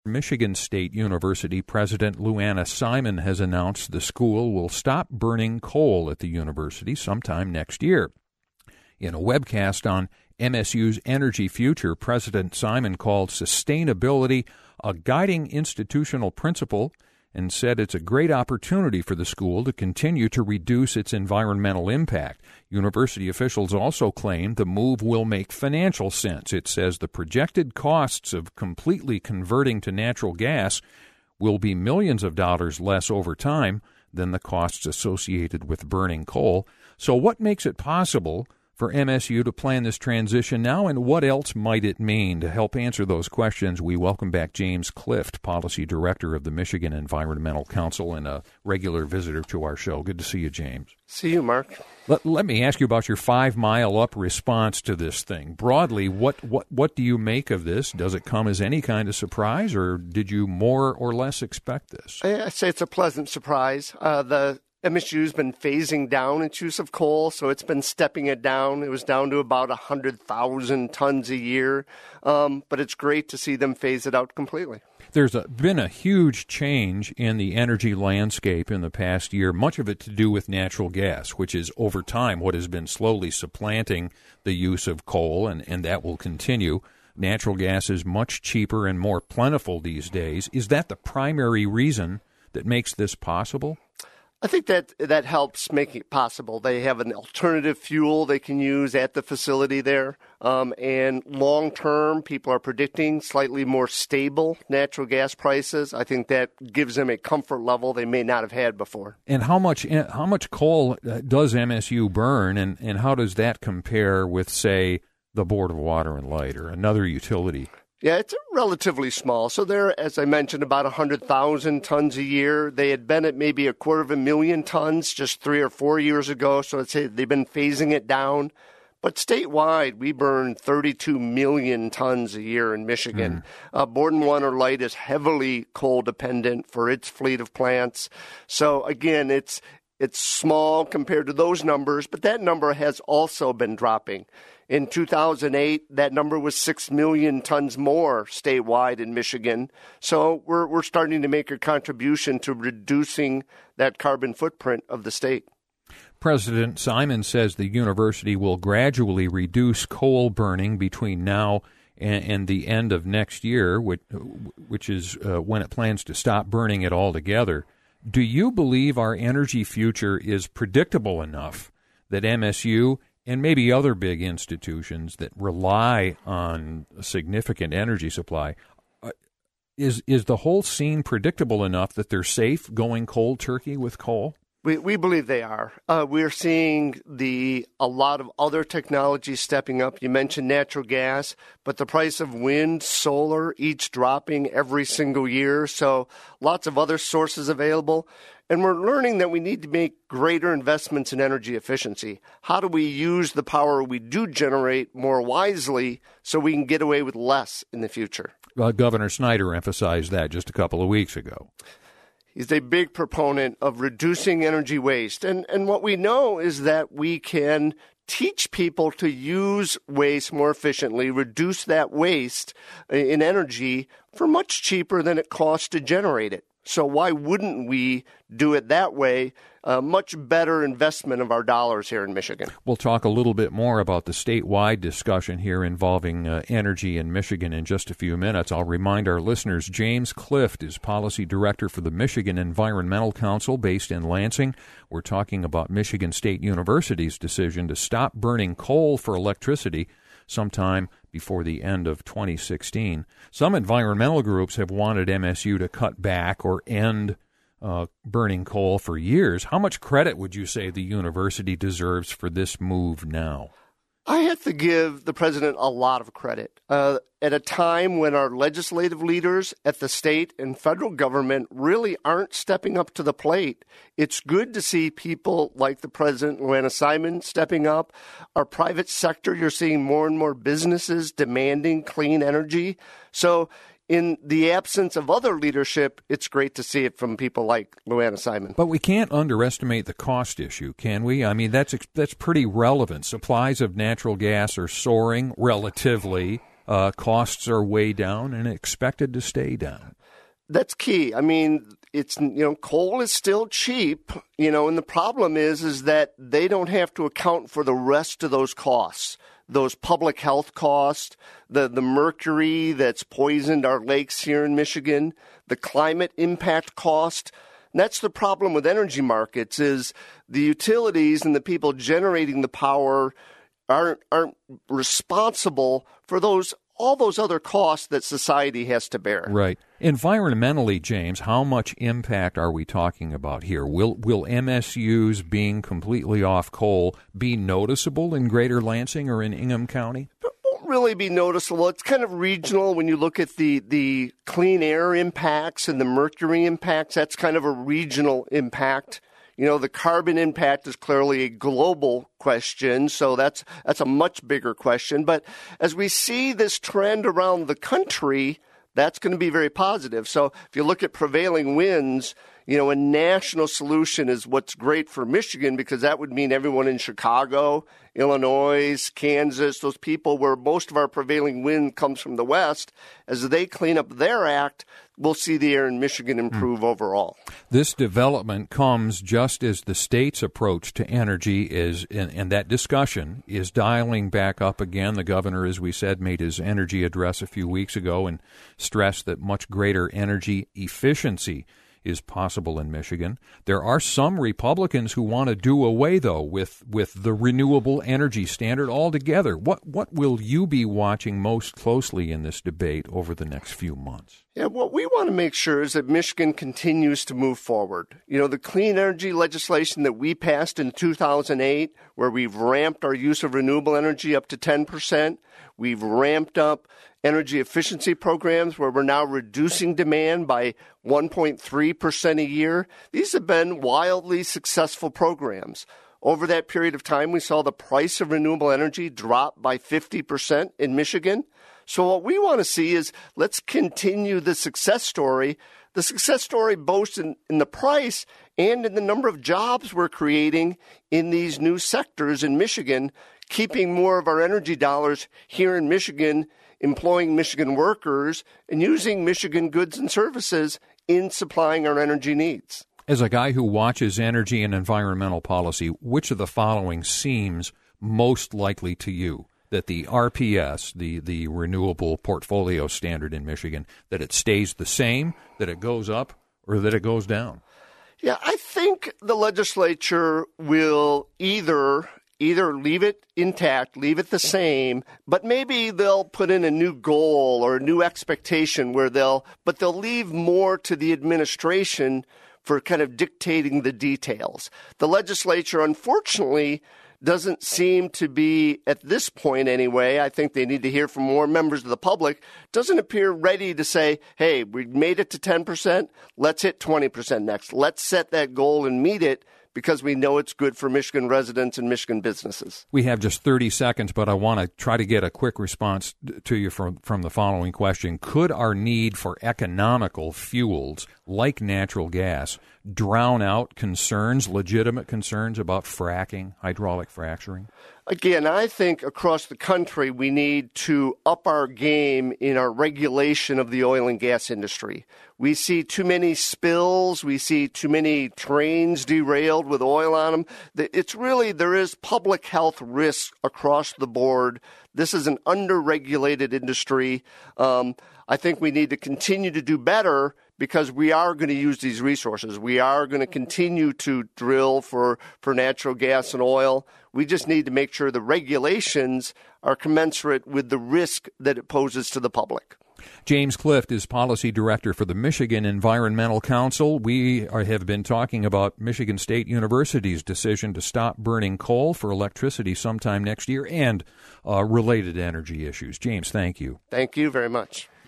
Michigan State University President Luana Simon has announced the school will stop burning coal at the university sometime next year. In a webcast on MSU's Energy Future, President Simon called sustainability a guiding institutional principle and said it's a great opportunity for the school to continue to reduce its environmental impact. University officials also claim the move will make financial sense. It says the projected costs of completely converting to natural gas will be millions of dollars less over time than the costs associated with burning coal. So what makes it possible for MSU to plan this transition now, and what else might it mean? To help answer those questions, we welcome back James Clift, Policy Director of the Michigan Environmental Council and a regular visitor to our show. Good to see you, James. See you, Mark. Let me ask you about your 5 Mile Up response to this thing. Broadly, what do you make of this? Does it come as any kind of surprise, or did you more or less expect this? I'd say it's a pleasant surprise. The MSU's been phasing down its use of coal, so it's been stepping it down. It was down to about 100,000 tons a year, but it's great to see them phase it out completely. There's been a huge change in the energy landscape in the past year, much of it to do with natural gas, which is over time what has been slowly supplanting the use of coal, and that will continue. Natural gas is much cheaper and more plentiful these days. Is that the primary reason that makes this possible? I think that helps make it possible. They have an alternative fuel they can use at the facility there. And long term, people are predicting slightly more stable natural gas prices. I think that gives them a comfort level they may not have had before. And how much coal does MSU burn, and how does that compare with, say, the Board of Water and Light or another utility? Yeah, it's relatively small. So they're, as I mentioned, about 100,000 tons a year. They had been at maybe 250,000 tons just 3 or 4 years ago. So they've been phasing it down. But statewide, we burn 32 million tons a year in Michigan. Board and Water Light is heavily coal dependent for its fleet of plants. So again, it's small compared to those numbers, but that number has also been dropping. In 2008, that number was 6 million tons more statewide in Michigan. So we're starting to make a contribution to reducing that carbon footprint of the state. President Simon says the university will gradually reduce coal burning between now and the end of next year, which is when it plans to stop burning it altogether. Do you believe our energy future is predictable enough that MSU and maybe other big institutions that rely on a significant energy supply, is the whole scene predictable enough that they're safe going cold turkey with coal? We believe they are. We're seeing a lot of other technologies stepping up. You mentioned natural gas, but the price of wind, solar, each dropping every single year. So lots of other sources available. And we're learning that we need to make greater investments in energy efficiency. How do we use the power we do generate more wisely so we can get away with less in the future? Governor Snyder emphasized that just a couple of weeks ago. He's a big proponent of reducing energy waste. And what we know is that we can teach people to use waste more efficiently, reduce that waste in energy for much cheaper than it costs to generate it. So why wouldn't we do it that way? Much better investment of our dollars here in Michigan. We'll talk a little bit more about the statewide discussion here involving energy in Michigan in just a few minutes. I'll remind our listeners, James Clift is Policy Director for the Michigan Environmental Council based in Lansing. We're talking about Michigan State University's decision to stop burning coal for electricity sometime before the end of 2016. Some environmental groups have wanted MSU to cut back or end burning coal for years. How much credit would you say the university deserves for this move now? I have to give the president a lot of credit. At a time when our legislative leaders at the state and federal government really aren't stepping up to the plate, it's good to see people like the president, Luana Simon, stepping up. Our private sector, you're seeing more and more businesses demanding clean energy. So in the absence of other leadership, it's great to see it from people like Luana Simon. But we can't underestimate the cost issue, can we? I mean, that's pretty relevant. Supplies of natural gas are soaring relatively, costs are way down and expected to stay down. That's key. I mean, it's, coal is still cheap, and the problem is that they don't have to account for the rest of those costs, those public health costs, the mercury that's poisoned our lakes here in Michigan, the climate impact cost. And that's the problem with energy markets is the utilities and the people generating the power aren't responsible for all those other costs that society has to bear. Right. Environmentally, James, how much impact are we talking about here? Will MSUs being completely off coal be noticeable in Greater Lansing or in Ingham County? It won't really be noticeable. It's kind of regional when you look at the clean air impacts and the mercury impacts. That's kind of a regional impact. The carbon impact is clearly a global question, so that's a much bigger question. But as we see this trend around the country, that's going to be very positive. So if you look at prevailing winds, a national solution is what's great for Michigan because that would mean everyone in Chicago, Illinois, Kansas, those people where most of our prevailing wind comes from the west, as they clean up their act, we'll see the air in Michigan improve overall. This development comes just as the state's approach to energy is, and that discussion is dialing back up again. The governor, as we said, made his energy address a few weeks ago and stressed that much greater energy efficiency is possible in Michigan. There are some Republicans who want to do away, though, with the renewable energy standard altogether. What will you be watching most closely in this debate over the next few months? Yeah, what we want to make sure is that Michigan continues to move forward. The clean energy legislation that we passed in 2008, where we've ramped our use of renewable energy up to 10%, we've ramped up energy efficiency programs where we're now reducing demand by 1.3% a year. These have been wildly successful programs. Over that period of time, we saw the price of renewable energy drop by 50% in Michigan. So what we want to see is let's continue the success story. The success story both in the price and in the number of jobs we're creating in these new sectors in Michigan, keeping more of our energy dollars here in Michigan, employing Michigan workers, and using Michigan goods and services in supplying our energy needs. As a guy who watches energy and environmental policy, which of the following seems most likely to you? That the RPS, the Renewable Portfolio Standard in Michigan, that it stays the same, that it goes up, or that it goes down? Yeah, I think the legislature will either leave it intact, leave it the same, but maybe they'll put in a new goal or a new expectation where they'll leave more to the administration for kind of dictating the details. The legislature, unfortunately, doesn't seem to be, at this point anyway, I think they need to hear from more members of the public, doesn't appear ready to say, hey, we made it to 10%, let's hit 20% next. Let's set that goal and meet it because we know it's good for Michigan residents and Michigan businesses. We have just 30 seconds, but I want to try to get a quick response to you from the following question. Could our need for economical fuels like natural gas drown out legitimate concerns about fracking, hydraulic fracturing? Again, I think across the country we need to up our game in our regulation of the oil and gas industry. We see too many spills. We see too many trains derailed with oil on them. There is public health risk across the board. This is an under-regulated industry. I think we need to continue to do better because we are going to use these resources. We are going to continue to drill for natural gas and oil. We just need to make sure the regulations are commensurate with the risk that it poses to the public. James Clift is Policy Director for the Michigan Environmental Council. We have been talking about Michigan State University's decision to stop burning coal for electricity sometime next year and related energy issues. James, thank you. Thank you very much.